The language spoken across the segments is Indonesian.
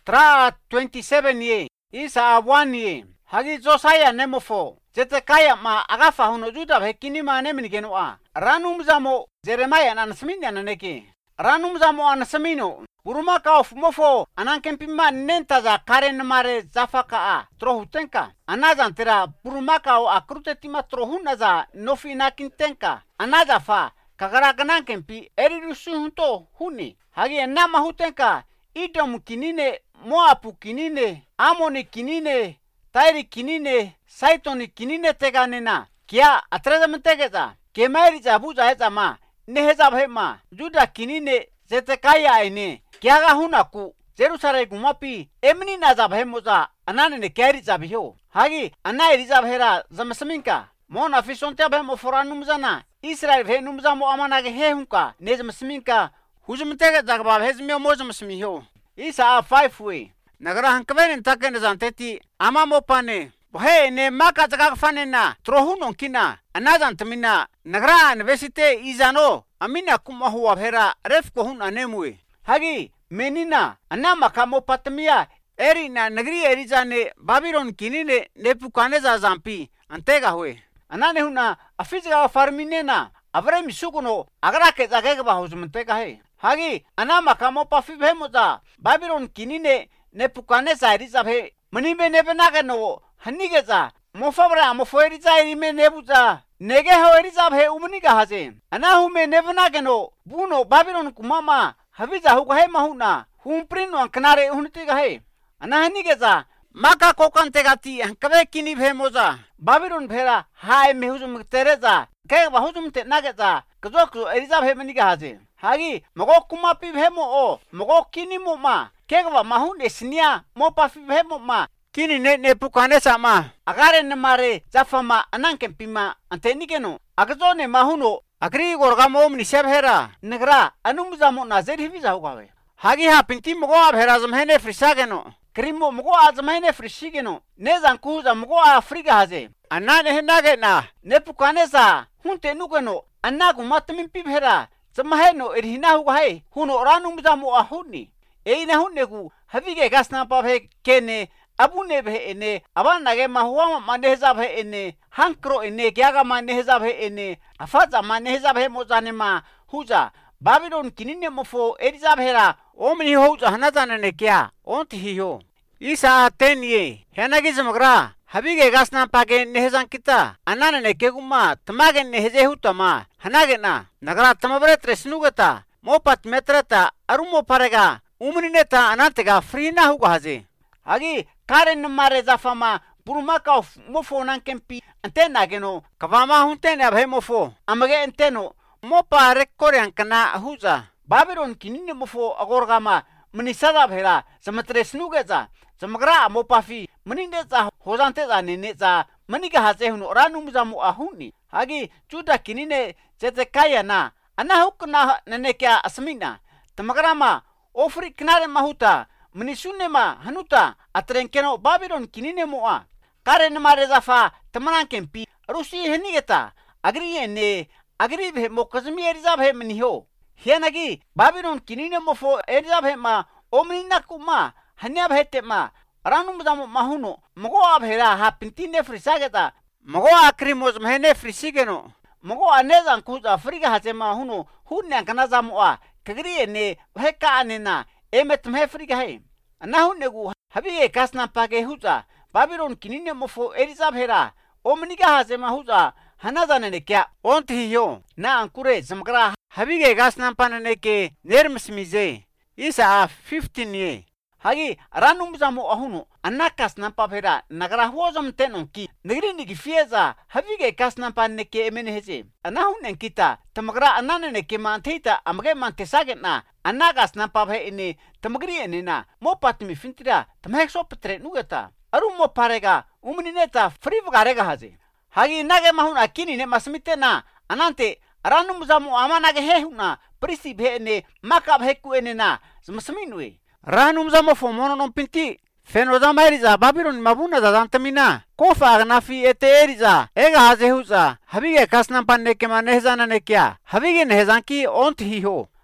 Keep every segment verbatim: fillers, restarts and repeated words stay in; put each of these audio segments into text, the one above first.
Tra twenty-seven ye. Isa one ye. Hagi Josiah nemofo. Jete kaya ma agafa huno juda bekini ma nemini genua. Ranum zamo Jeremiah na nasminya na neki. Ranum zamo anasamino. Buruma ka mofo ananken pimma nenta za karen mare zafaka a trohutenka. Anazan tira buruma ka o akrute tima trohuna za nofi nakintenka. Anaza fa kagara kananken pi erirusu hunto huni. Hagi enama hutenka idom kinine moapu kinine amoni kinine tairi kinine saitoni kinine teganena. Kia atrezamentegeza. Kemairi za buza heza ma neheza bhema juda kinine zete kaya aine. Kiaga hunaku Jerusalem gumapi emni na zabhemoza anane ne keri zabhio hagi anai rizabhera zamsminka mon afisonte bhemo foranum zana Israel venum zamo amanage hehunka nezmsminka hujumtega zagba hezmio mozmsmihio isa five way nagara hankven taken zanteti amamo pane bohe ne maka zaga fanena trohunon kina anazan tmina nagara university izano amina kumahu abhera refko hun anemue hagi menina anama kamo patmia erina nagri erizane Babylon kinine Nebuchadnezzar zampi antega hue anane huna afiza farminena avre misukuno agrake zagega bahuzmentega he hagi anama kamo pafi bemoza Babylon kinine Nebuchadnezzar rizabhe manibe nebenageno hanigeza mofabra mofoeriza erime nebuza nege hoerizabhe umniga haze anahume nebenageno buno Babylon kumama habiza huga he mahuna humprino anknare huntiga he anahanigeza maka kokantegati hankabe kini bhemoza Babylon bhera hai mehuzum tereza ke bahuzum te nageza kazok eriza bhemaniga haze hagi mogo kumapi bhemo o mogo kini mo ma kegwa mahun esnia mo pafi bhemo ma kini ne ne pukane sama agare ne mare zafama ananken pima antenigeno agzone mahuno agri gorgamo omni sebhera negra anumzamo nazer hiviza hugawe hagi ha pinti mogo abhera zamhene frisageno krimo mogo azmhene frishigeno nezan kuza mogo afriga haze anane henage na Nebuchadnezzar hunte nugeno anagu matmin pibhera zamheno erhina hugahe huno ranumzamo ahuni eina hunnegu havige gasna pabhe kene abune bhe ene abanage mahuwa manehza bhe ene hankro ene kyaga manehza bhe ene afaza manehza bhe mozane ma huza Babylon kinine mofo eriza bhera omni huza hanazana ne kya onti hiyo isa tenye henagizmagra habige gasna page nehzan kita anana ne keguma tamage nehze hutama hanagena nagara tamabre tresnugata mopat metrata arumo parega umnineta anantega frina huga haze hagi karen mare zafama burumaka mofo nankempi antena geno kavama huntene abhe mofo amage enteno mopa rekorean kana huza Babylon kinine mofo agorgama mnisada bhera samatresnugeza samagra mopafi mnineza hozanteza neneza maniga haze huno ranumza mu ahuni hagi juda kinine zete kaya na ana hukna nenekya asmina tamagrama ofri knare mahuta mnisune ma hanuta atrenkeno Babylon kinine moa karen mare zafa tamanan pi rusi henigeta agri ene agri bhe mokazmi eriza bhe mniho hianagi Babylon kinine mofo eriza bhe ma omnina kuma hanya bhete ma ranum zamo mahuno mogo abhera ha pintine frisageta mogo akrimoz mhene frisigeno mogo anezan kuza friga haze mahuno hunne kana zamo a kagri ene bheka anena emet mhe friga he anahunegu habige kasna page huza Babylon kinine mofo eriza bhera omniga haze mahuza hanazane ne kya onti hiyo na ankure zamgra habige gasna panane ke nermsmize isa fifteen ye hagi ranum zamo ahuno anakas nampa bhera nagra hozam tenon ki negrini ki fieza habige kasna panne ke emene heze anahunen kita tamagra anane ne ke manthita amge mantesage na anagas nampa bhe ene tamagri ene na mo patmi fintira tamhekso petre nugeta arum mo parega umnineta friv garega haze hagi nage mahun akini ne masmite na anante ranum zamo amanage hehuna prisi bhe ene makab heku ene na masminwe ranum zamo fomono non pinti feno zamariza Babylon mabuna da dantamina kofa agnafi ete eriza ega haze huza habige kasnan panne ke manehzana ne kya habige nehzan ki ont hi ho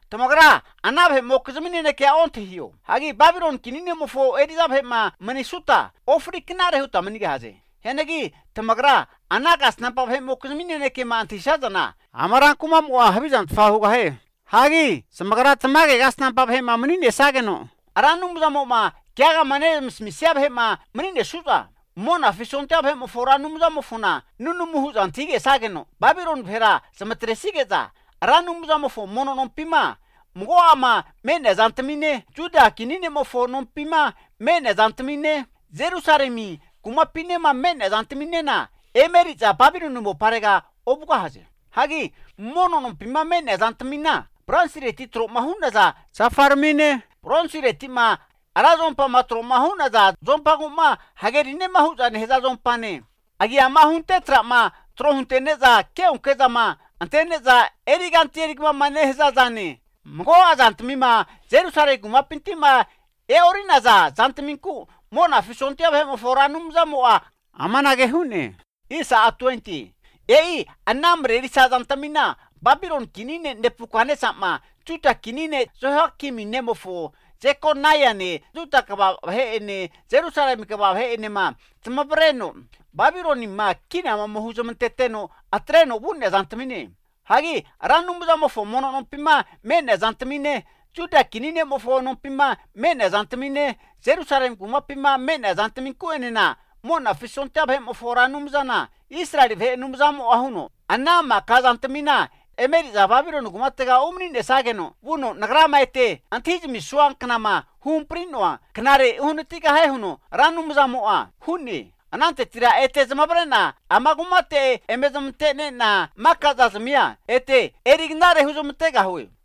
tamagra anabhe mokzminine ke ontihio hagi Babylon kinine mofo edizabhe ma manisuta ofri kinare huta manige haze henegi tamagra anagas napabhe mokzminine ke ma antishazana amara kuma mo habizan fahuga he hagi samagra tamage gas napabhe ma manine sageno aranum zamo ma kyaga mane mismisyabhe ma manine suta mona fisonte abhe mo foranum zamo funa nunum hu antige sageno Babylon phera samatresigeza ranum zamo fo mono non pima mgo ama mene zantmine juda kinine mo fo non pima mene zantmine Jerusalemi kuma pine ma mene zantmine na emeriza Babylon mo parega obuga haze hagi mono non pima mene zantmina bransire titro mahuna za safarmine bransire tima arazompa matro mahuna za zompa guma hagerine mahuza ne heza zompane agi ama hunte tra ma tro hunte neza ke unkeza ma antene za eriganti erigma mane heza zane mgo azantmima Jerusalem guma pintima e orina za zantminku mona fisonte abhe mo foranum za moa amanage hune isa twenty ei anamre risa zantmina Babylon kinine nepukane sama tuta kinine zohakimi nemofo Jekonaya ne tuta kaba he ene Jerusalem kaba he ene ma tmabreno Babylon ma kina ma mohuzam teteno atreno bunne zantmine hagi ranum za mofo mono non pima mene zantmine tuta kinine mofo non pima mene zantmine Jerusalem kuma pima mene zantmin ku enena mona fisonte abhe mofo ranum zana Israel ve num zamo ahuno anama kazantmina emeri za Babylon gumatega umninde sageno buno nagrama ete antijmi suan kanama hum prinwa knare unutiga he huno ranum zamoa hunni anante tira ete zamabrena amagumate emezumte ne na makazazmia ete erignare huzumtega hui